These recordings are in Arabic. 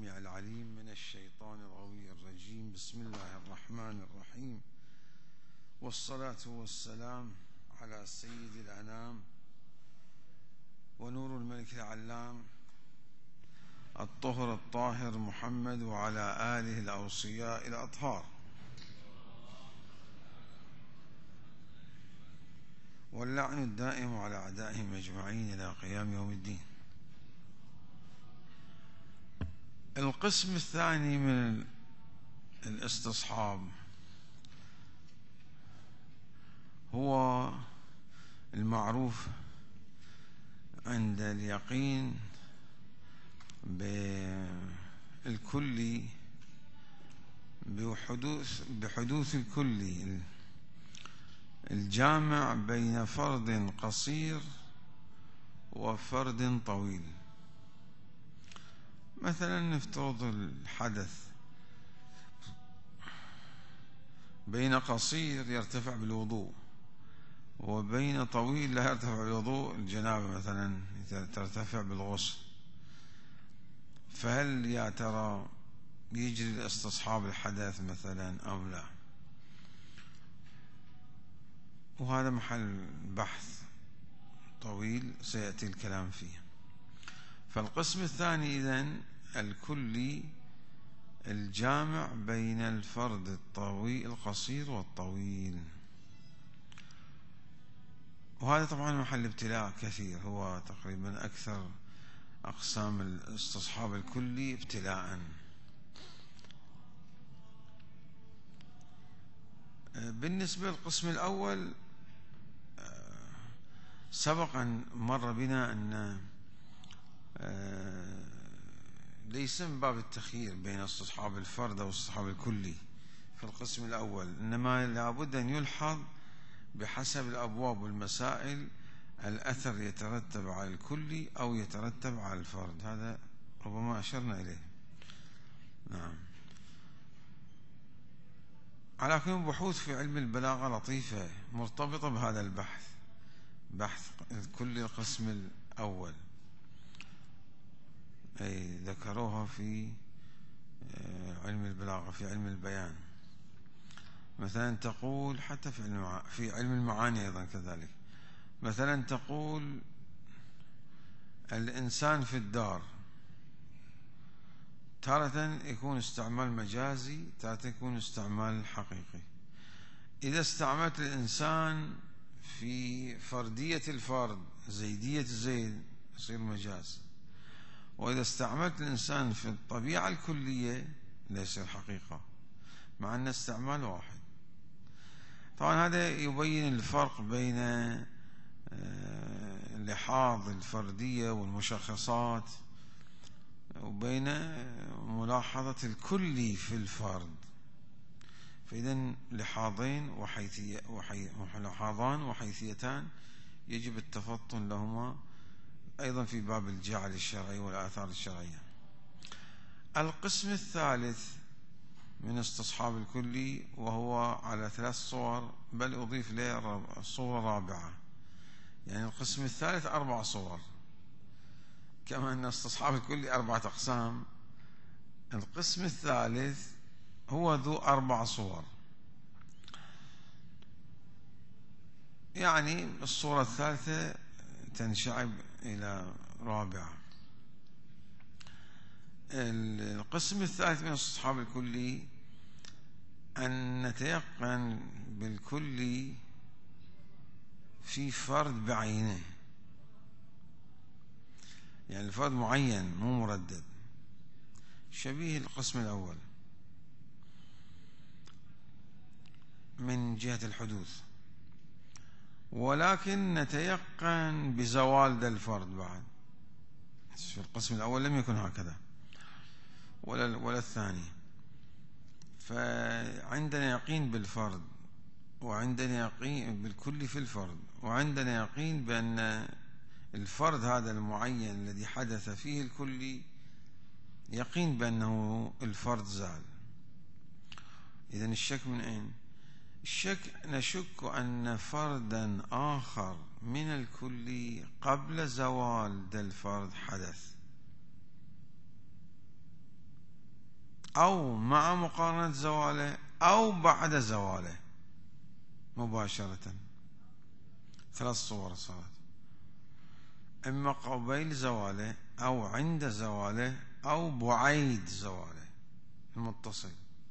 السميع العليم من الشيطان الغوي الرجيم. بسم الله الرحمن الرحيم، والصلاة والسلام على سيد الأنام ونور الملك العلام الطهر الطاهر محمد وعلى آله الأوصياء الأطهار، واللعن الدائم على أعدائهم أجمعين إلى قيام يوم الدين. القسم الثاني من الاستصحاب هو المعروف عند اليقين بالكلي، بحدوث الكلي الجامع بين فرد قصير وفرد طويل. مثلا نفترض الحدث بين قصير يرتفع بالوضوء وبين طويل لا يرتفع بالوضوء، الجنابة مثلا ترتفع بالغسل، فهل يا ترى يجري الاستصحاب الحدث مثلا أو لا؟ وهذا محل بحث طويل سيأتي الكلام فيه. فالقسم الثاني إذن الكلي الجامع بين الفرد القصير والطويل، وهذا طبعا محل ابتلاء كثير، هو تقريبا أكثر أقسام الاستصحاب الكلي ابتلاء. بالنسبة للقسم الأول سبق أن مر بنا أن ليس من باب التخيير بين استصحاب الفرد أو استصحاب الكلي في القسم الأول، إنما لابد أن يلحظ بحسب الأبواب والمسائل الأثر يترتب على الكلي أو يترتب على الفرد، هذا ربما أشرنا إليه. نعم. على كل بحوث في علم البلاغة لطيفة مرتبطة بهذا البحث، بحث كل القسم الأول، أي ذكروها في علم البلاغة في علم البيان. مثلا تقول حتى في علم المعاني أيضا كذلك، مثلا تقول الإنسان في الدار، تارة يكون استعمال مجازي، تارة يكون استعمال حقيقي. إذا استعملت الإنسان في فردية الفرد، زيدية زيد، يصير مجاز، وإذا استعملت الإنسان في الطبيعة الكلية لا يصير حقيقة، مع أن استعمال واحد. طبعا هذا يبين الفرق بين لحاظ الفردية والمشخصات وبين ملاحظة الكلي في الفرد. فإذا لحاظان وحيثيتان يجب التفطن لهما أيضا في باب الجعل الشرعي والآثار الشرعية. القسم الثالث من استصحاب الكلي وهو على 3 صور، بل أضيف له صورة رابعة، يعني القسم الثالث 4 صور، كما أن استصحاب الكلي 4 أقسام، القسم الثالث هو ذو 4 صور. يعني الصورة الثالثة تنشعب إلى رابعة. القسم الثالث من استصحاب الكلي أن نتيقن بالكلي في فرد بعينه، يعني الفرد معين مو مردد، شبيه القسم الأول من جهة الحدوث، ولكن نتيقن بزوال ذا الفرد بعد. في القسم الأول لم يكن هكذا ولا الثاني. فعندنا يقين بالفرد، وعندنا يقين بالكل في الفرد، وعندنا يقين بأن الفرد هذا المعين الذي حدث فيه الكلي يقين بأنه الفرد زال. إذن الشك من أين؟ نشك أن فردا آخر من الكلي قبل زوال ذا الفرد حدث، أو مع مقارنة زواله أو بعد زواله مباشرة. 3 صور صارت، إما قبيل زواله أو عند زواله أو بعيد زواله المتصل.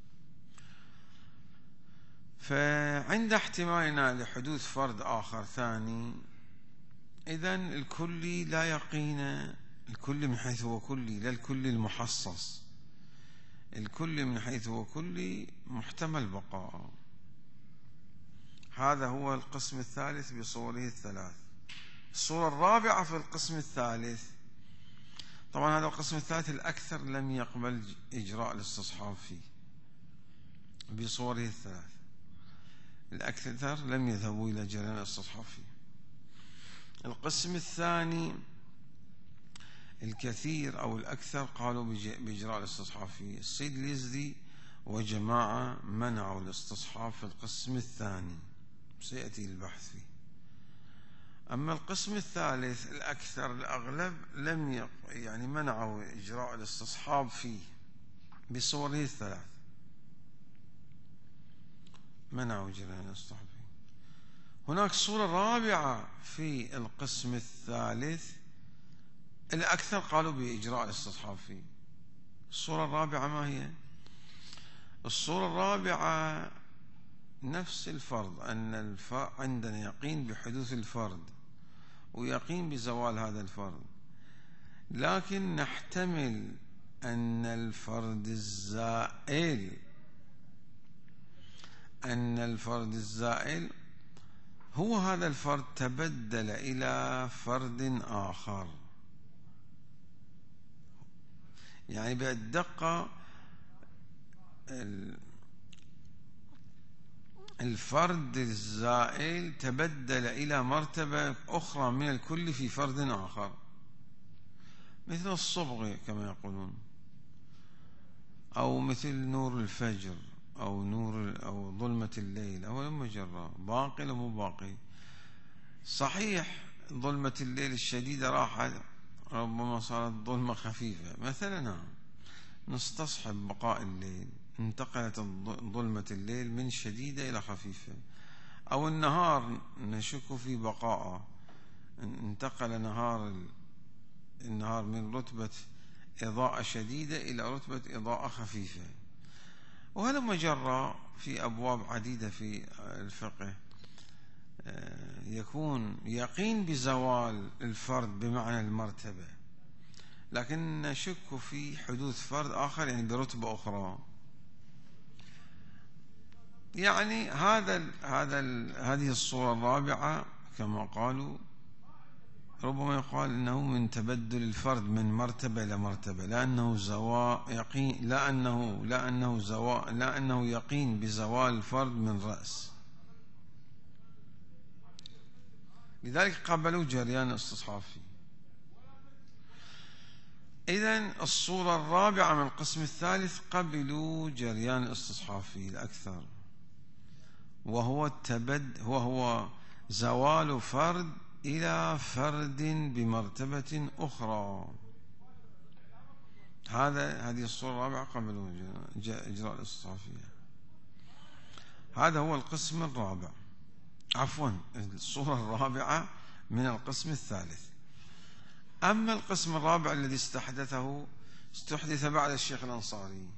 فعند احتمالنا لحدوث فرد آخر ثاني، إذن الكلي لا يقين، الكلي من حيث هو كلي لا الكلي المحصص، الكلي من حيث هو كلي محتمل بقاء. هذا هو القسم الثالث بصوره الثلاث. الصورة الرابعة في القسم الثالث، طبعا هذا القسم الثالث الأكثر لم يقبل إجراء الاستصحاب فيه بصوره الثلاث، الأكثر لم يذهبوا إلى جريان الاستصحاب فيه. القسم الثاني الكثير أو الأكثر قالوا بإجراء الاستصحاب فيه. السيد اليزدي وجماعة منعوا الاستصحاب في القسم الثاني، سيأتي البحث فيه. أما القسم الثالث الأكثر الأغلب لم يعني منعوا إجراء الاستصحاب فيه بصوره الثلاث، منعوا جريان الاستصحاب فيه. هناك صورة رابعة في القسم الثالث الأكثر قالوا بإجراء الاستصحاب فيه. الصورة الرابعة ما هي؟ الصورة الرابعة نفس الفرض، أن عندنا يقين بحدوث الفرد ويقين بزوال هذا الفرد، لكن نحتمل أن الفرد الزائل هو هذا الفرد تبدل إلى فرد آخر. يعني بالدقة الفرد الزائل تبدل إلى مرتبة أخرى من الكل في فرد آخر، مثل الصبغ كما يقولون، أو مثل نور الفجر، أو ظلمة الليل، أو مجرة باقي أو مو باقي. صحيح ظلمة الليل الشديدة راحت، ربما صارت ظلمة خفيفة مثلا، نستصحب بقاء الليل، انتقلت ظلمة الليل من شديدة إلى خفيفة. أو النهار نشك في بقائه، انتقل النهار من رتبة إضاءة شديدة إلى رتبة إضاءة خفيفة. وهذا مجرى في أبواب عديدة في الفقه يكون يقين بزوال الفرد بمعنى المرتبة، لكن نشك في حدوث فرد آخر يعني برتبة أخرى. يعني هذه الصورة الرابعة كما قالوا ربما يقال إنه من تبدل الفرد من مرتبة إلى مرتبة، لأنه يقين بزوال الفرد من رأس، لذلك قبلوا جريان الاستصحاب فيه. إذن الصورة الرابعة من القسم الثالث قبلوا جريان الاستصحاب فيه الأكثر، وهو زوال فرد إلى فرد بمرتبة أخرى. هذه الصورة الرابعة قبلوا إجراء الاستصحاب فيها. هذا هو القسم الرابع، عفوا الصورة الرابعة من القسم الثالث. أما القسم الرابع الذي استحدث بعد الشيخ الأنصاري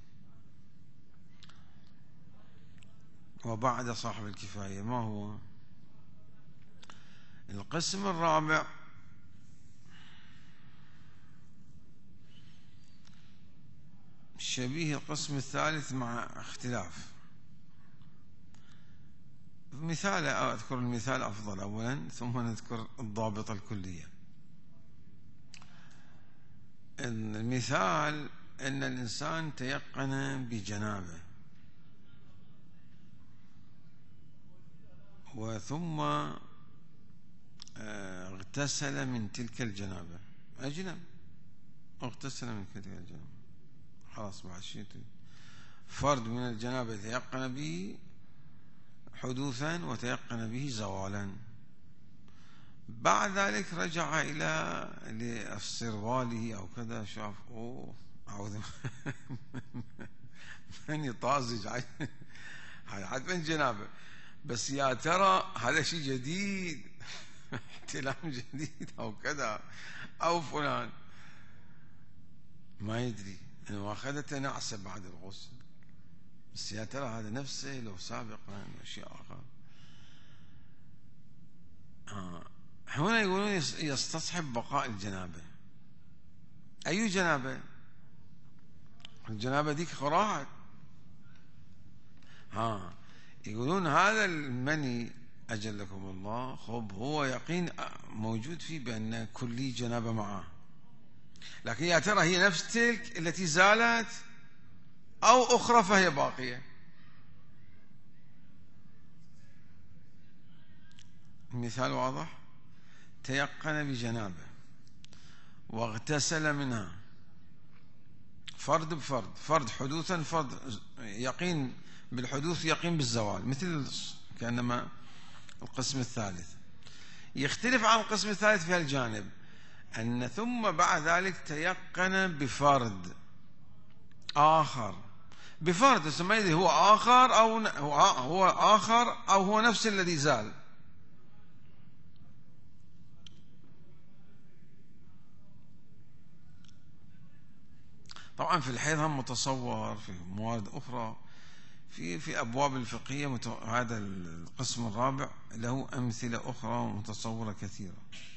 وبعد صاحب الكفاية، ما هو القسم الرابع؟ شبيه القسم الثالث مع اختلاف. أذكر المثال أفضل أولا ثم نذكر الضابط الكلية. المثال أن الإنسان تيقن بجنابه وثم اغتسل من تلك الجنابة، اغتسل من تلك الجنابة، خلاص بعد شيء فرد من الجنابة تيقن به حدوثا وتيقن به زوالا. بعد ذلك رجع إلى استرواله أو كذا، شاف أعوذ مني طازج حتما جنابه، بس يا ترى هذا شيء جديد احتلام جديد أو كذا أو فلان، ما يدري إنه أخذته نعسة بعد الغسل، بس يا ترى هذا نفسه لو سابقا شيء آخر. هنا يقولون يستصحب بقاء الجنابة. أي جنابة؟ الجنابة ديك قراءة. يقولون هذا المني أجلكم الله خب هو يقين موجود فيه بأن كلي جنابة معه، لكن يا ترى هي نفس تلك التي زالت أو أخرى فهي باقية. المثال واضح. تيقن بجنابه واغتسل منها، فرد بفرد، فرد حدوثا، فرد يقين بالحدوث، يقين بالزوال، مثل كأنما القسم الثالث. يختلف عن القسم الثالث في هالجانب أن ثم بعد ذلك تيقن بفرد آخر، بفرد ما يدري هو آخر أو هو آخر أو هو نفس الذي زال. طبعا في الحيض هم متصور في موارد أخرى في أبواب الفقهية، هذا القسم الرابع له أمثلة أخرى متصورة كثيرة.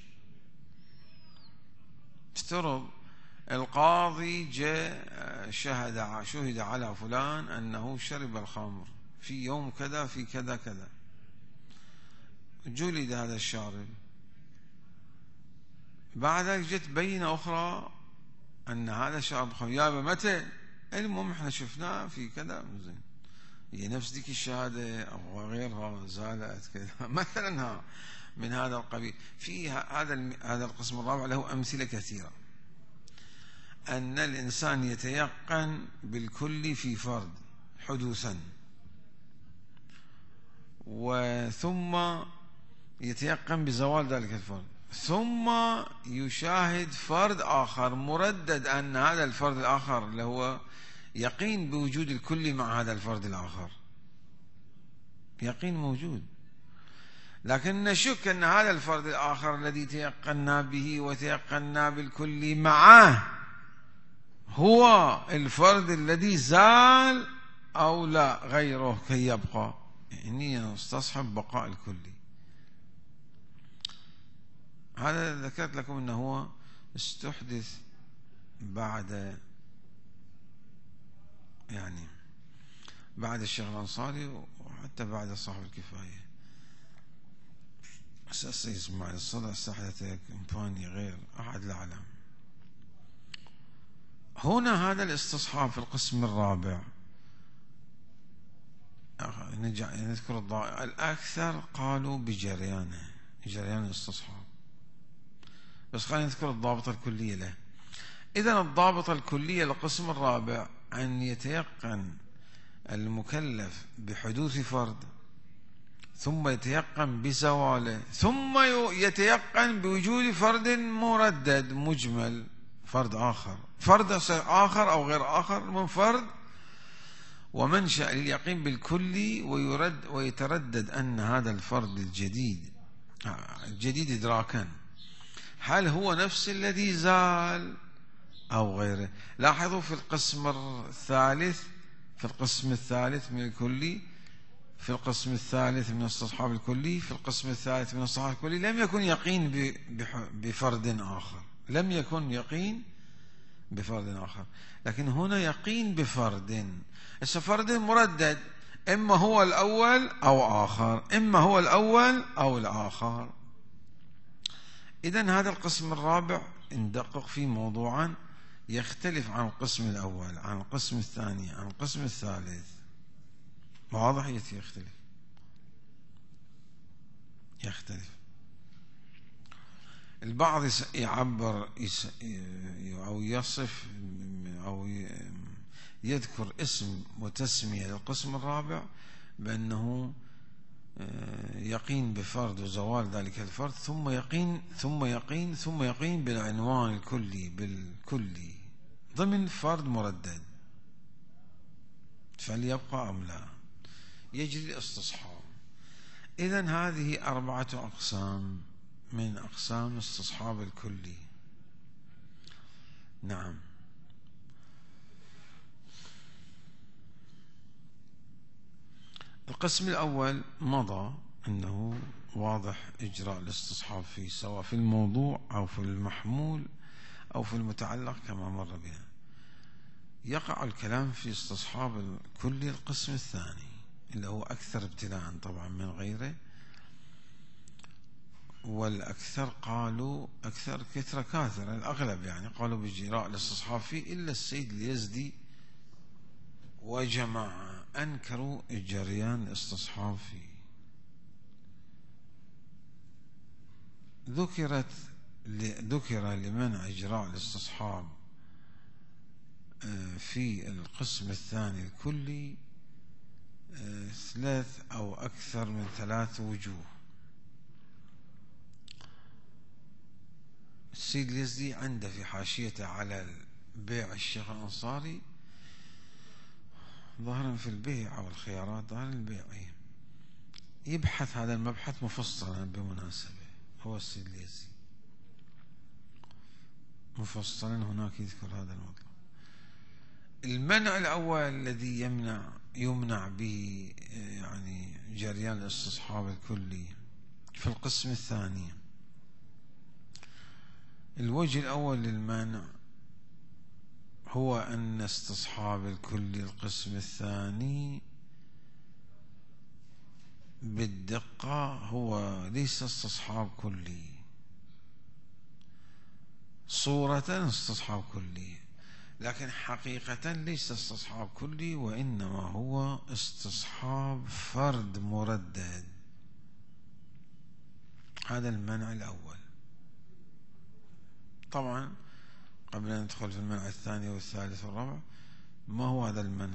افترض القاضي جاء شهد على فلان أنه شرب الخمر في يوم كذا في كذا كذا، جلد هذا الشارب. بعد ذلك جت بينة أخرى أن هذا شارب خمر، يابا متى؟ المهم احنا شفناه في كذا، زين هي نفس ديك الشهادة أو غيرها زالت كذا مثلا من هذا القبيل. في هذا القسم الرابع له أمثلة كثيرة، أن الإنسان يتيقن بالكل في فرد حدوثا، وثم يتيقن بزوال ذلك الفرد، ثم يشاهد فرد آخر مردد أن هذا الفرد الآخر اللي هو يقين بوجود الكل مع هذا الفرد الآخر، يقين موجود، لكن نشك أن هذا الفرد الآخر الذي تيقنا به وتيقنا بالكل معه هو الفرد الذي زال أو لا غيره كي يبقى، يعني نستصحب بقاء الكلي. هذا ذكرت لكم أنه هو استحدث بعد بعد الشيخ الأنصاري وحتى بعد صاحب الكفاية. أساس يسمع الصلاة استحدث كمباني غير أحد لا أعلم. هنا هذا الاستصحاب في القسم الرابع نذكر الأكثر قالوا بجريانه، جريان الاستصحاب، بس خلينا نذكر الضابطة الكلية له. إذن الضابطة الكلية للقسم الرابع أن يتيقن المكلف بحدوث فرد، ثم يتيقن بزواله، ثم يتيقن بوجود فرد مردد مجمل، فرد آخر، فرد آخر أو غير آخر من فرد، ومنشأ لليقين بالكلي، ويتردد أن هذا الفرد الجديد إدراكا هل هو نفس الذي زال أو غيره. لاحظوا في القسم الثالث من الكلي، في القسم الثالث من استصحاب الكلي، في القسم الثالث من استصحاب الكلي لم يكن يقين بفرد آخر، لم يكن يقين بفرد آخر، لكن هنا يقين بفرد، فرد مردد، إما هو الأول أو آخر، إما هو الأول أو الآخر. إذن هذا القسم الرابع ندقق فيه موضوعا يختلف عن القسم الأول، عن القسم الثاني، عن القسم الثالث، واضح يختلف. البعض يعبر أو يصف أو يذكر اسم وتسمية للقسم الرابع بأنه يقين بفرد وزوال ذلك الفرد، ثم يقين بالعنوان الكلي بالكلي ضمن فرد مردد. فليبقى أم لا، يجري الاستصحاب. إذن هذه 4 أقسام من أقسام استصحاب الكلي. نعم. القسم الأول مضى أنه واضح إجراء الاستصحاب فيه، سواء في الموضوع أو في المحمول أو في المتعلق كما مر بنا. يقع الكلام في استصحاب الكلي القسم الثاني اللي هو أكثر ابتلاء طبعا من غيره، والأكثر قالوا أكثر كثرة الأغلب يعني قالوا بإجراء الاستصحاب فيه، إلا السيد اليزدي وجماعة أنكروا جريان الاستصحاب فيه. ذكر لمنع إجراء الاستصحاب في القسم الثاني الكلي 3 أو أكثر من 3 وجوه. السيد اليزدي عنده في حاشيته على بيع الشيخ الأنصاري ظاهرا في البيع أو الخيارات، ظاهرا البيع، يبحث هذا المبحث مفصلا بالمناسبة، هو السيد اليزدي مفصلا هناك يذكر هذا المطلب. المنع الأول الذي يمنع به يعني جريان الاستصحاب الكلي في القسم الثاني، الوجه الأول للمنع هو أن استصحاب الكلي القسم الثاني بالدقة هو ليس استصحاب كلي، صورة استصحاب كلي، لكن حقيقة ليس استصحاب كلي، وإنما هو استصحاب فرد مردد. هذا المنع الأول. طبعا قبل أن ندخل في المنع الثاني والثالث والرابع، ما هو هذا المنع؟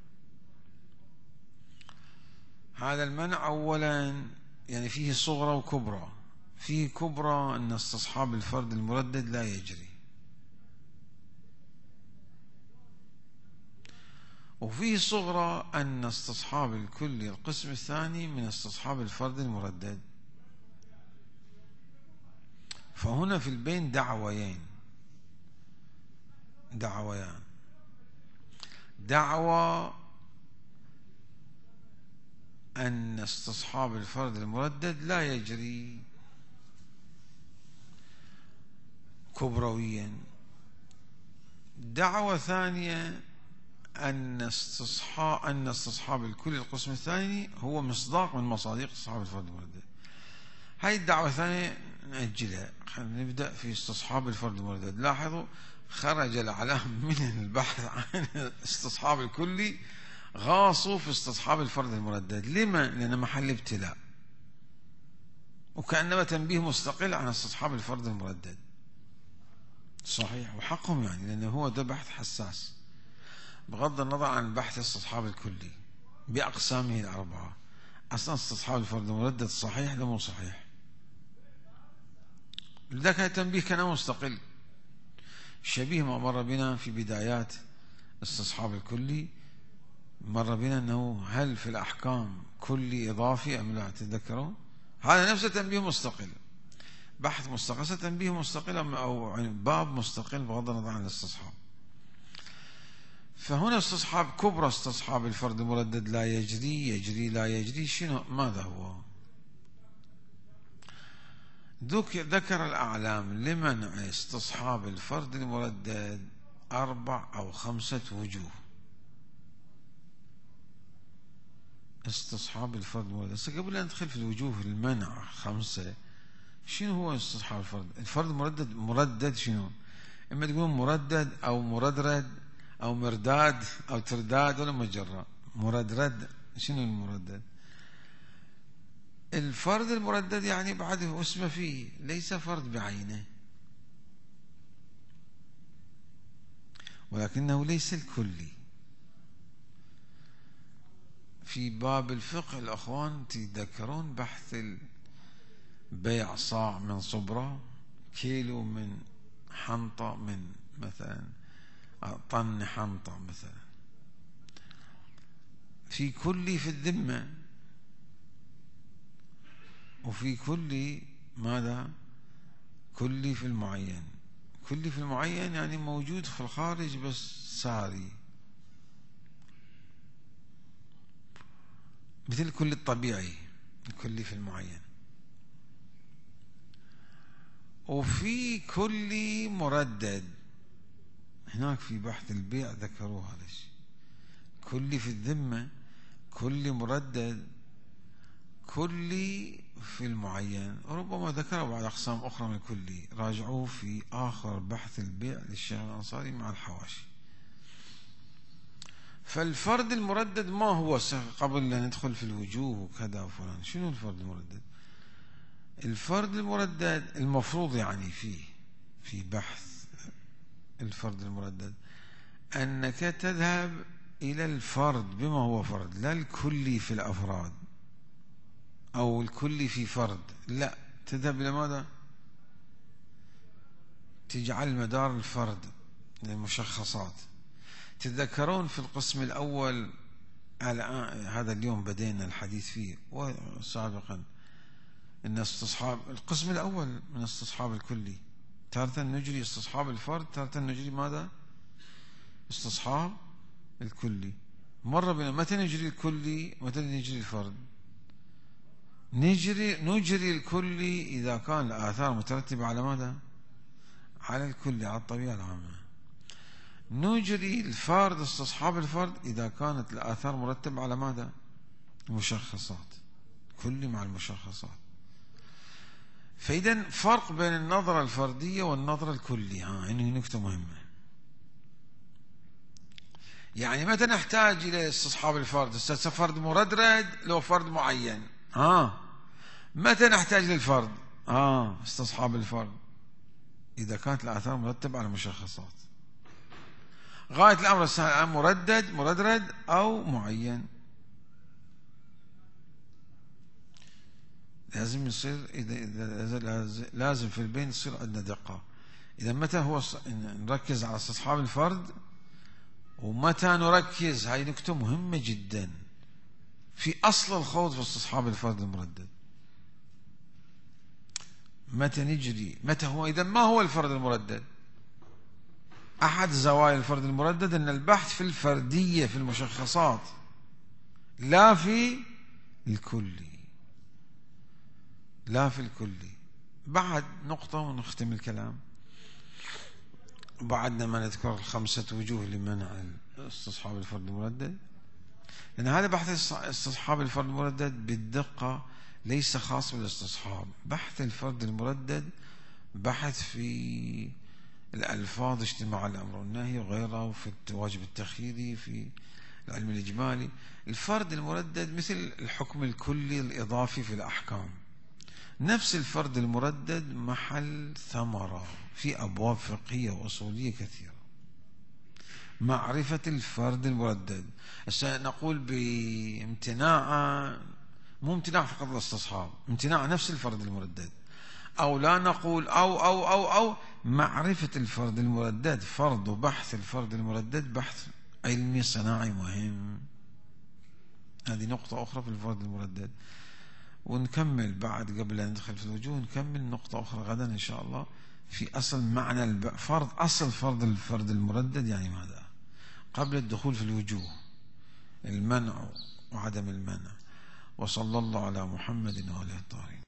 هذا المنع أولا يعني فيه صغرى وكبرى. فيه كبرى أن استصحاب الفرد المردد لا يجري، وفيه صغرى أن استصحاب الكلي القسم الثاني من استصحاب الفرد المردد. فهنا في البين دعويان، دعوى أن استصحاب الفرد المردد لا يجري كبرويا. دعوة ثانية أن استصحاب الكلي القسم الثاني هو مصداق من مصادق استصحاب الفرد المردد. هاي الدعوة الثانية نأجلها، خلينا نبدأ في استصحاب الفرد المردد. لاحظوا خرج الأعلام من البحث عن استصحاب الكلي، غاصوا في استصحاب الفرد المردد. لما؟ لأن محل ابتلاء، وكأنما تنبيه مستقل عن استصحاب الفرد المردد. صحيح، وحقهم يعني، لأنه هو ده بحث حساس بغض النظر عن بحث استصحاب الكلي بأقسامه الأربعة. أصلا استصحاب الفرد المردد صحيح ده مو صحيح، لذلك التنبيه كان مستقل، شبيه ما مر بنا في بدايات استصحاب الكلي. مر بنا أنه هل في الأحكام كلي إضافي أم لا؟ تذكرون هذا نفسه تنبيه مستقل، بحث مستقل، تنبيه مستقل أو باب مستقل بغض النظر عن الاستصحاب. فهنا استصحاب كبرى استصحاب الفرد المردد لا يجري لا يجري. شنو ماذا هو؟ ذكر الأعلام لمنع استصحاب الفرد المردد 4 أو 5 وجوه. استصحاب الفرد المردد، قبل أن ندخل في الوجوه المنع 5، شنو هو استصحاب الفرد المردد؟ مردد شنو؟ إما تقولون مردد أو مردرد أو مرداد أو ترداد ولا مجرى. مردرد، شنو المردد؟ الفرد المردد يعني بعده اسمه فيه، ليس فرد بعينه، ولكنه ليس الكلي. في باب الفقه الأخوان تذكرون بحث بيع صاع من صبرة، كيلو من حنطة، من مثلا طن حنطة مثلا، في كلي في الذمة، وفي كلي ماذا؟ كلي في المعين. كلي في المعين يعني موجود في الخارج بس ساري، مثل الكلي الطبيعي، الكلي في المعين. وفي كلي مردد، هناك في بحث البيع ذكروا هذا الشيء. كلي في الذمة، كلي مردد، كلي في المعين. وربما ذكروا بعض أقسام أخرى من الكلي، راجعوه في آخر بحث البيع للشيخ الأنصاري مع الحواشي. فالفرد المردد ما هو؟ قبل أن ندخل في الوجوه وكذا وفلان، شنو الفرد المردد؟ الفرد المردد المفروض يعني في بحث الفرد المردد أنك تذهب إلى الفرد بما هو فرد، لا الكلي في الأفراد أو الكلي في فرد، لا، تذهب إلى ماذا؟ تجعل مدار الفرد للمشخصات. تتذكرون في القسم الأول، هذا اليوم بدينا الحديث فيه وسابقا، إن استصحاب القسم الأول من استصحاب الكلي، تارة نجري استصحاب الفرد، تارة نجري ماذا؟ استصحاب الكلي. مرة بنا متى نجري الكلي، متى نجري الفرد؟ نجري الكلي إذا كان الآثار مترتبة على ماذا؟ على الكلي، على الطبيعة العامة. نجري الفرد، استصحاب الفرد، إذا كانت الآثار مرتبة على ماذا؟ المشخصات، كلي مع المشخصات. فإذا فرق بين النظرة الفردية والنظرة الكلية، هذه نكتة مهمة. يعني متى نحتاج إلى استصحاب الفرد؟ فرد مردد لو فرد معين. متى نحتاج للفرد؟ استصحاب الفرد إذا كانت الآثار مرتبة على المشخصات. غاية الأمر مردد أو معين. لازم يصير لازم في البين يصير عندنا دقة. إذا متى هو نركز على استصحاب الفرد، ومتى نركز، هاي نكتة مهمة جدا في أصل الخوض في استصحاب الفرد المردد. متى هو؟ إذا ما هو الفرد المردد؟ أحد زوايا الفرد المردد أن البحث في الفردية في المشخصات، لا في الكلي، لا في الكلي. بعد نقطة ونختم الكلام. بعدنا ما نذكر 5 وجوه لمنع استصحاب الفرد المردد، لأن هذا بحث استصحاب الفرد المردد بالدقة ليس خاص بالاستصحاب. بحث الفرد المردد بحث في الألفاظ، اجتماع الأمر والنهي وغيره، في الواجب التخييري، في العلم الإجمالي. الفرد المردد مثل الحكم الكلي الإضافي في الأحكام. نفس الفرد المردد محل ثمرة في أبواب فقهية وأصولية كثيرة. معرفة الفرد المردد. نقول بامتناع، مو امتناع فقط الاستصحاب، امتناع نفس الفرد المردد، أو لا نقول أو معرفة الفرد المردد. فرض بحث الفرد المردد بحث علمي صناعي مهم. هذه نقطة أخرى في الفرد المردد. ونكمل بعد، قبل أن ندخل في الوجوه، نكمل نقطة أخرى غدا إن شاء الله في أصل معنى الفرد، أصل فرد الفرد المردد يعني ماذا، قبل الدخول في الوجوه، المنع وعدم المنع. وصلى الله على محمد وآله الطاهرين.